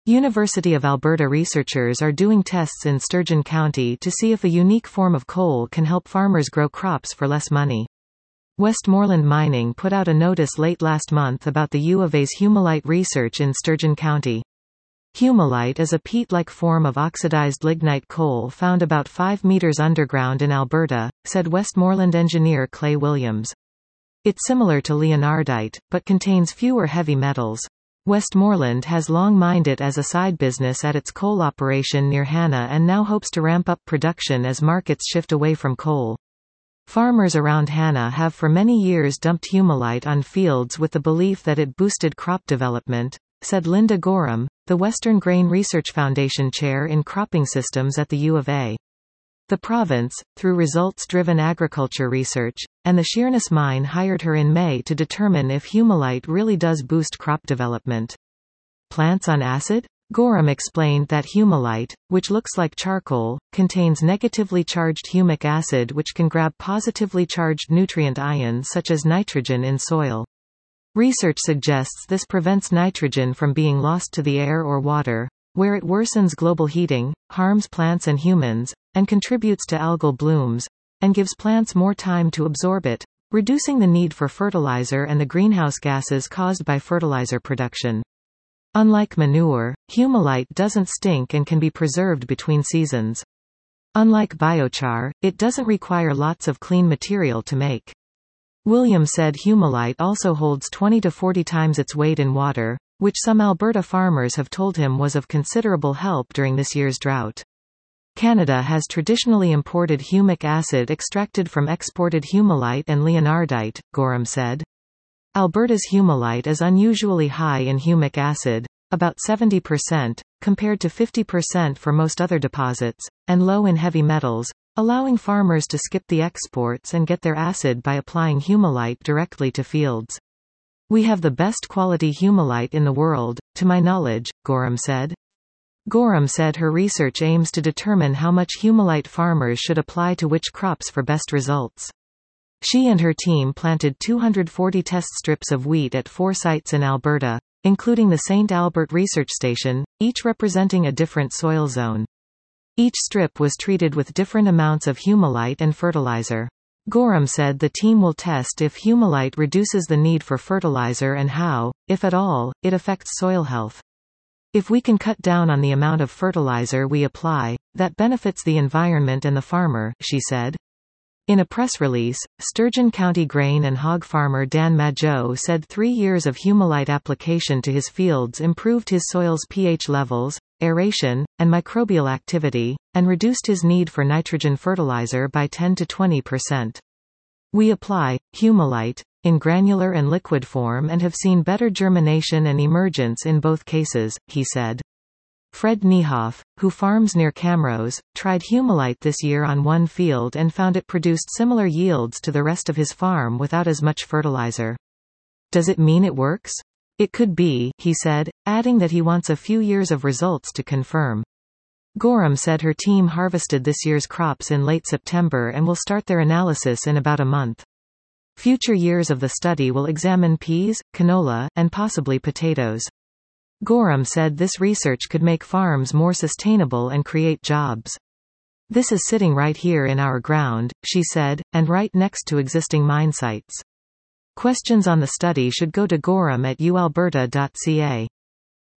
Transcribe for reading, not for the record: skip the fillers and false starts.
University of Alberta researchers are doing tests in Sturgeon County to see if a unique form of coal can help farmers grow crops for less money. Westmoreland Mining put out a notice late last month about the U of A's Humalite research in Sturgeon County. Humalite is a peat-like form of oxidized lignite coal found about 5 meters underground in Alberta, said Westmoreland engineer Clay Williams. It's similar to leonardite, but contains fewer heavy metals. Westmoreland has long mined it as a side business at its coal operation near Hanna and now hopes to ramp up production as markets shift away from coal. Farmers around Hanna have for many years dumped Humalite on fields with the belief that it boosted crop development, said Linda Gorham, the Western Grain Research Foundation chair in cropping systems at the U of A. The province, through results-driven agriculture research, and the Sheerness mine hired her in May to determine if Humalite really does boost crop development. Plants on acid? Gorham explained that Humalite, which looks like charcoal, contains negatively charged humic acid which can grab positively charged nutrient ions such as nitrogen in soil. Research suggests this prevents nitrogen from being lost to the air or water, where it worsens global heating, harms plants and humans, and contributes to algal blooms, and gives plants more time to absorb it, reducing the need for fertilizer and the greenhouse gases caused by fertilizer production. Unlike manure, Humalite doesn't stink and can be preserved between seasons. Unlike biochar, it doesn't require lots of clean material to make. Williams said Humalite also holds 20 to 40 times its weight in water, which some Alberta farmers have told him was of considerable help during this year's drought. Canada has traditionally imported humic acid extracted from exported Humalite and leonardite, Gorham said. Alberta's Humalite is unusually high in humic acid, about 70%, compared to 50% for most other deposits, and low in heavy metals, allowing farmers to skip the exports and get their acid by applying Humalite directly to fields. We have the best quality Humalite in the world, to my knowledge, Gorham said. Gorham said her research aims to determine how much Humalite farmers should apply to which crops for best results. She and her team planted 240 test strips of wheat at 4 sites in Alberta, including the St. Albert Research Station, each representing a different soil zone. Each strip was treated with different amounts of Humalite and fertilizer. Gorham said the team will test if Humalite reduces the need for fertilizer and how, if at all, it affects soil health. If we can cut down on the amount of fertilizer we apply, that benefits the environment and the farmer, she said. In a press release, Sturgeon County grain and hog farmer Dan Mageau said 3 years of Humalite application to his fields improved his soil's pH levels, aeration, and microbial activity, and reduced his need for nitrogen fertilizer by 10 to 20%. We apply Humalite in granular and liquid form and have seen better germination and emergence in both cases, he said. Fred Niehoff, who farms near Camrose, tried Humalite this year on one field and found it produced similar yields to the rest of his farm without as much fertilizer. Does it mean it works? It could be, he said, adding that he wants a few years of results to confirm. Gorham said her team harvested this year's crops in late September and will start their analysis in about a month. Future years of the study will examine peas, canola, and possibly potatoes. Gorham said this research could make farms more sustainable and create jobs. This is sitting right here in our ground, she said, and right next to existing mine sites. Questions on the study should go to Gorham at ualberta.ca.